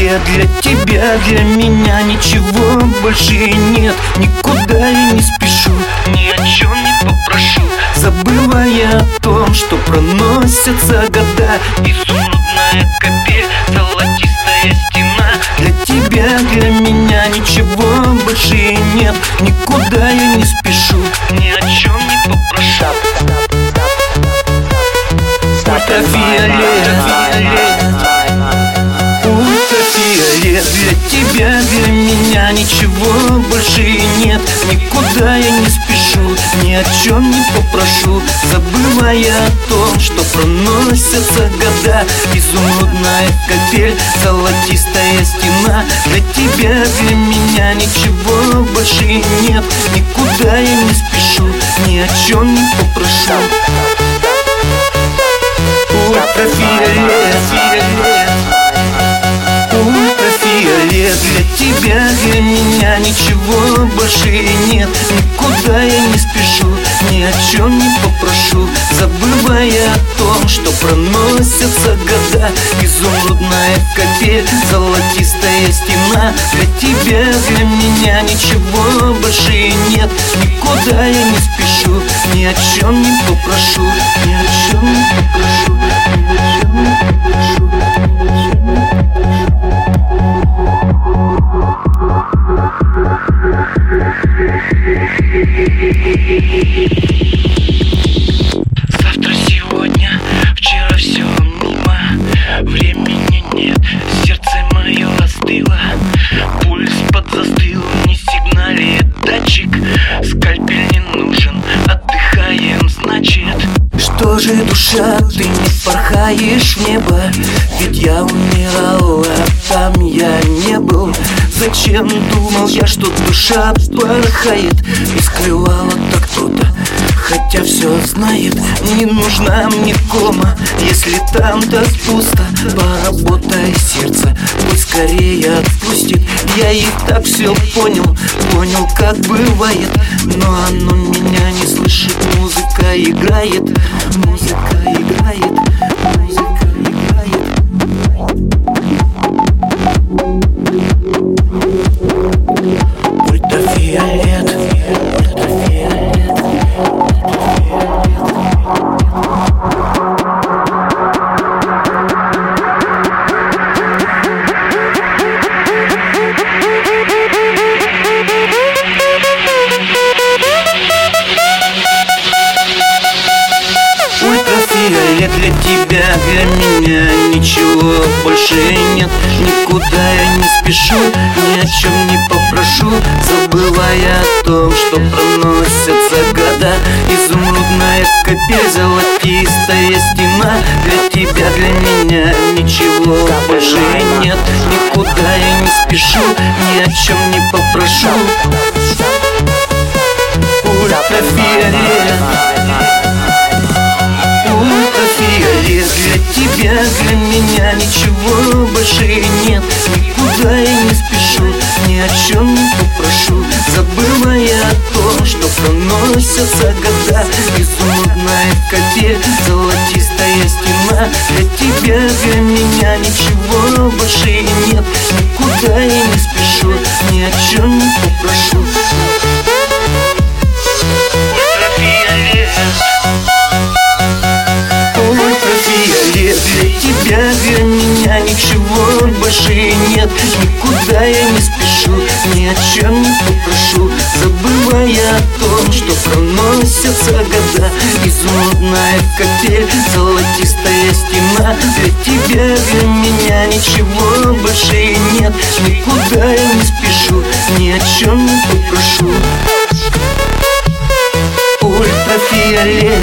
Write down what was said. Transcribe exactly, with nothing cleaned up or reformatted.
Ультрафиолет для тебя, для меня ничего больше нет. Никуда я не спешу, ни о чем не попрошу, забывая о том, что проносятся года. Изумрудная капель, золотистая стена. Для тебя, для меня ничего больше нет. Никуда я не спешу, ни о чем не попрошу. Ультрафиолет, ультрафиолет для тебя, для меня ничего больше нет. Никуда я не спешу, ни о чем не попрошу, забывая о том, что проносятся года. Изумрудная капель, золотистая стена. Для тебя, для меня ничего больше нет. Никуда я не спешу, ни о чем не попрошу. Ультрафиолет, ультрафиолет для тебя, для меня ничего больше нет. Никуда я не спешу, ни о чем не попрошу, забывая о том, что проносятся года. Изумрудная капель, золотистая стена. Для тебя, для меня ничего больше нет. Никуда я не спешу, ни о чем не попрошу, ни о чем не попрошу. Завтра, сегодня, вчера все мимо. Времени нет, сердце мое остыло. Пульс подзастыл, не сигналит датчик. Скальпель не нужен, отдыхаем, значит. Что же, душа, ты не порхаешь в небо? Ведь я умирал, а там я не был. Зачем думал я, что душа порхает? И скрывала-то кто-то, хотя все знает. Не нужна мне кома, если там так пусто. Поработай сердце, пусть скорее отпустит. Я и так все понял, понял, как бывает. Но оно меня не слышит, музыка играет. Музыка играет, музыка играет. Ультрафиолет, ультрафиолет, ультрафиолет для тебя, для меня ничего больше нет. Никуда я не спешу, ни о чем не попрошу, забывая о том, что проносятся года. Изумрудная капель, золотистая стена. Для тебя, для меня ничего больше нет. Никуда я не спешу, ни о чем не попрошу. Ультрафиолет, ультрафиолет для тебя, для меня ничего больше нет. Никуда я не спешу, ни о чем не попрошу, забывая о том, что проносятся года. Изумрудная капель, золотистая стена. Для тебя, для меня ничего больше нет. Никуда я не спешу, ни о чем не попрошу. Ультрафиолет для тебя, для меня ничего больше нет. Никуда я не спешу, ни о чем не попрошу, забывая о том, что проносятся года. Изумрудная капель, золотистая стена. Для тебя, для меня ничего больше нет. Никуда я не спешу, ни о чем не попрошу. Ультрафиолет,